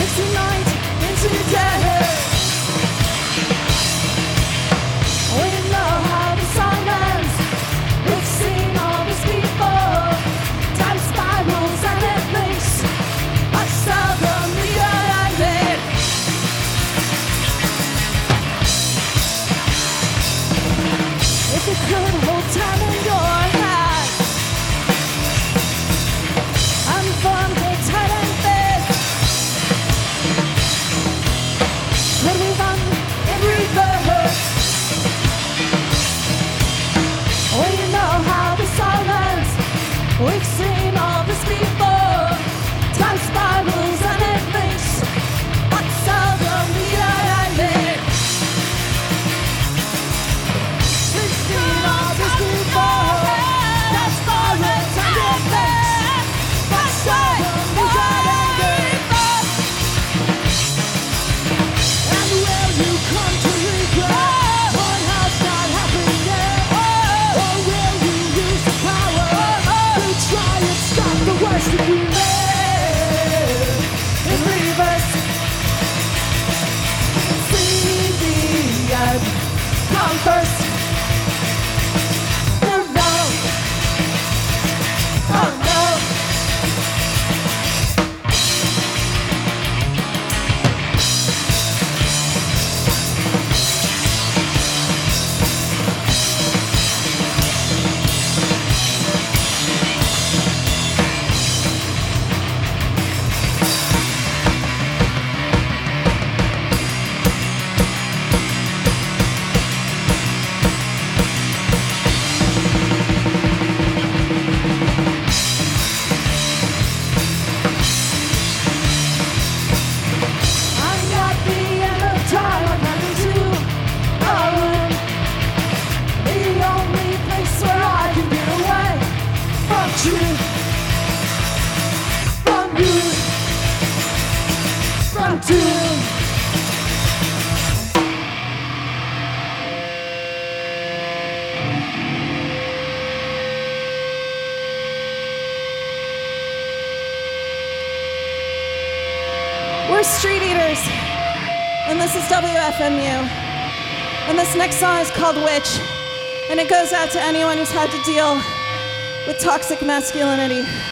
takes the night into day. We know how the silence, we've seen all this before. Time spirals and it makes us seldom realize. If you could hold time in your hand and form a tight and fist, could we run in reverse? We know how the silence, we've seen all this before. Time spirals and it makes us seldom realize it. We've seen all this before. Time spirals and it makes us seldom realize it. And will you come to regret what has not happened yet? Or will you use the power to try and stop the worst that we made? In reverse, see the end come first. No, no. Oh no. I'm at the end of time, I'm heading to a room. The only place where I can get away from truth, from you, from doom. We're Street Eaters, and this is WFMU. And this next song is called Witch, and it goes out to anyone who's had to deal with toxic masculinity.